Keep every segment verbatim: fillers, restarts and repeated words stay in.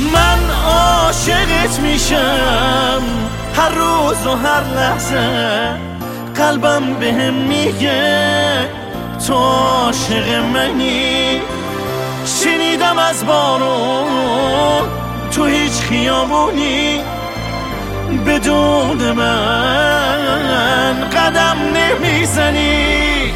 من عاشقت میشم هر روز و هر لحظه، قلبم بهم میگه تو عاشق منی. شنیدم از بارون تو هیچ خیابونی بدون من قدم نمیزنی.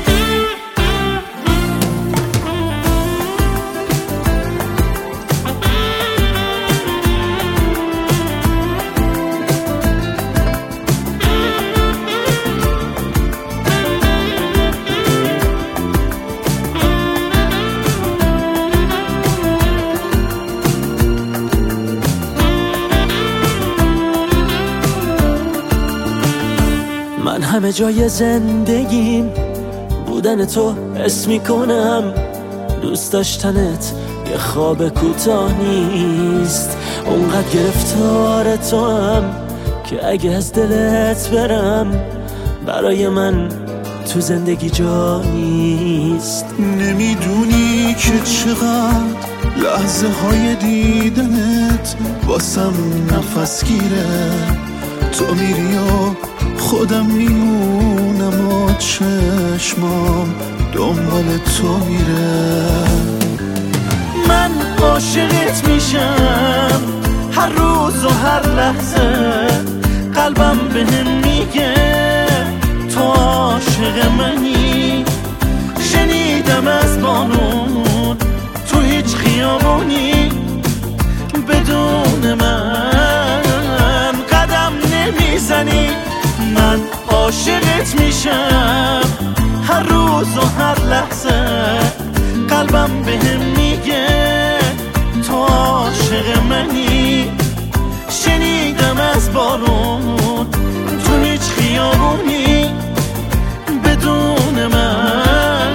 من همه جای زندگیم بودن تو حس میکنم، دوست داشتنت یه خواب کوتاه نیست. اونقدر گرفتار تو هم که اگه از دلت برم برای من تو زندگی جا نیست. نمیدونی که چقدر لحظه های دیدنت واسم نفس گیره. تو میری و خودم میمونم و چشمام دنبال تو میره. من عاشقت میشم هر روز و هر لحظه، قلبم بهم میگه تو عاشق منی. شنیدم از بارون تو هیچ خیابونی بدون من قدم نمیزنی. من عاشقت میشم هر روز و هر لحظه، قلبم بهم میگه تو عاشق منی. شنیدم از بارون تو هیچ خیابونی بدون من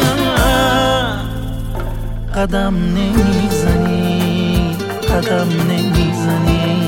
قدم نمیزنی، قدم نمیزنی.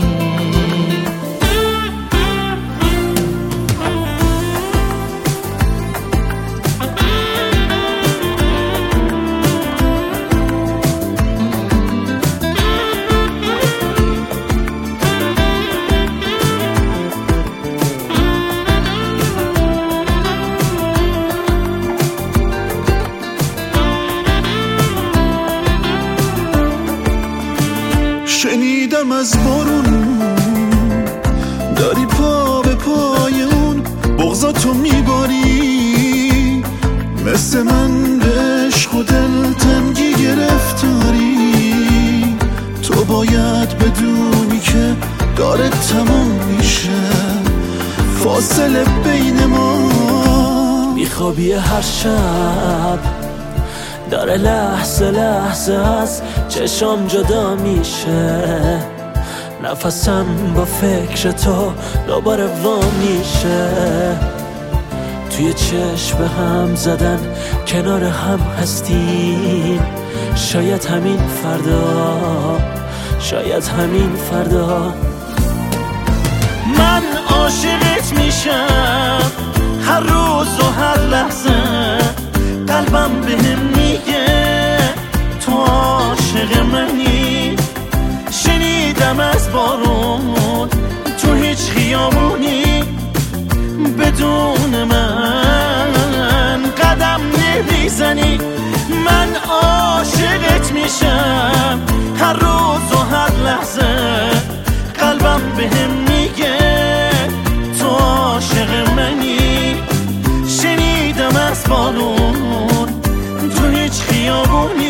شنیدم از بارون داری پا به پای اون بغضاتو میباری، مثل من به عشق و دلتنگی گرفتاری. تو باید بدونی که داره تمام میشه فاصله بین ما. میخوابی هر شب داره لحظه لحظه از چشام جدا میشه، نفسم با فکر تو دوباره وا میشه. توی چشم هم زدن کنار هم هستیم، شاید همین فردا، شاید همین فردا. من عاشقت میشم هر روز و هر لحظه، قلبم بهم میگه تو عاشق منی. شنیدم از بارون تو هیچ خیابونی بدون من قدم نمیزنی. من عاشقت میشم هر روز و هر لحظه، قلبم بهم میگه تو عاشق منی. شنیدم از بارون تو هیچ خیابونی